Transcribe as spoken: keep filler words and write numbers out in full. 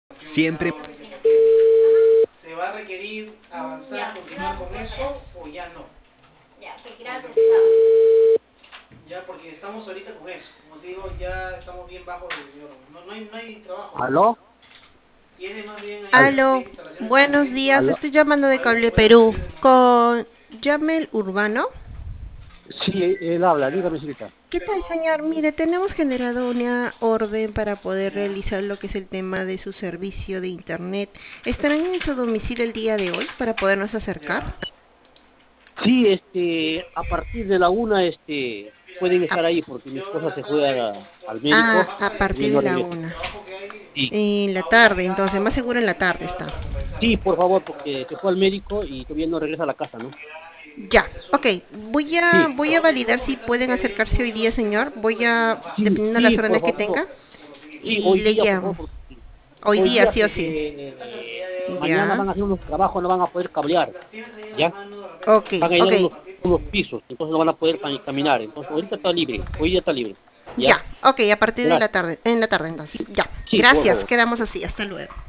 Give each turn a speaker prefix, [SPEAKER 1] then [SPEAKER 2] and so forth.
[SPEAKER 1] Siempre.
[SPEAKER 2] ¿Se va a requerir avanzar,
[SPEAKER 3] Ya,
[SPEAKER 2] continuar
[SPEAKER 3] gracias,
[SPEAKER 2] con eso
[SPEAKER 3] gracias.
[SPEAKER 2] o ya no?
[SPEAKER 3] Ya, ok, gracias, chao.
[SPEAKER 2] Ya, porque estamos ahorita con eso. Como te digo, ya estamos bien bajo del dinero. No, no, hay, no hay trabajo.
[SPEAKER 4] ¿Aló?
[SPEAKER 2] Tiene más bien ahí
[SPEAKER 4] Al-
[SPEAKER 2] lo que
[SPEAKER 5] Aló,
[SPEAKER 2] es instalaciones
[SPEAKER 5] buenos
[SPEAKER 2] eléctricas.
[SPEAKER 5] días,
[SPEAKER 4] ¿Aló?
[SPEAKER 5] estoy llamando de
[SPEAKER 2] O algo que
[SPEAKER 5] Cable
[SPEAKER 2] pueda
[SPEAKER 5] Perú
[SPEAKER 2] servir de momento.
[SPEAKER 5] con Yamel Urbano.
[SPEAKER 4] Sí, él habla, dígame, señorita.
[SPEAKER 5] ¿Qué tal, señor? Mire, tenemos generado una orden para poder
[SPEAKER 2] Ya.
[SPEAKER 5] realizar lo que es el tema de su servicio de internet. ¿Estarán en su domicilio el día de hoy para podernos acercar?
[SPEAKER 2] Ya.
[SPEAKER 4] Sí, este, a partir de la una, este, pueden
[SPEAKER 5] A-
[SPEAKER 4] estar ahí porque mi esposa se fue a- al médico
[SPEAKER 5] ah, a
[SPEAKER 4] y
[SPEAKER 5] partir
[SPEAKER 4] él
[SPEAKER 5] de
[SPEAKER 4] no
[SPEAKER 5] la
[SPEAKER 4] regresa.
[SPEAKER 5] una.
[SPEAKER 4] Sí,
[SPEAKER 5] En la tarde, entonces, más seguro en la tarde está.
[SPEAKER 4] sí, por favor, porque se fue al médico y todavía no regresa a la casa, ¿no?
[SPEAKER 5] Ya, ok. Voy a,
[SPEAKER 4] Sí,
[SPEAKER 5] voy a validar si pueden acercarse hoy día, señor. Voy a,
[SPEAKER 4] sí,
[SPEAKER 5] dependiendo de las
[SPEAKER 4] sí, por
[SPEAKER 5] órdenes que
[SPEAKER 4] favor.
[SPEAKER 5] tenga,
[SPEAKER 4] Sí,
[SPEAKER 5] y
[SPEAKER 4] hoy
[SPEAKER 5] le
[SPEAKER 4] día, por favor,
[SPEAKER 5] llamo.
[SPEAKER 4] porque
[SPEAKER 5] Hoy
[SPEAKER 4] hoy
[SPEAKER 5] día,
[SPEAKER 4] día,
[SPEAKER 5] sí o
[SPEAKER 4] pues,
[SPEAKER 5] sí.
[SPEAKER 4] eh, mañana
[SPEAKER 5] Ya.
[SPEAKER 4] van a hacer unos trabajos, no van a poder cablear, ¿ya?
[SPEAKER 5] Ok,
[SPEAKER 4] Van a
[SPEAKER 5] ok.
[SPEAKER 4] llenar unos, unos pisos, entonces no van a poder cami- caminar. Entonces, ahorita está libre, hoy día está libre, ¿ya?
[SPEAKER 5] Ya, ok, a partir de la
[SPEAKER 4] Gracias.
[SPEAKER 5] tarde, en la tarde entonces. Ya,
[SPEAKER 4] Sí, por
[SPEAKER 5] gracias,
[SPEAKER 4] favor.
[SPEAKER 5] quedamos así, hasta luego.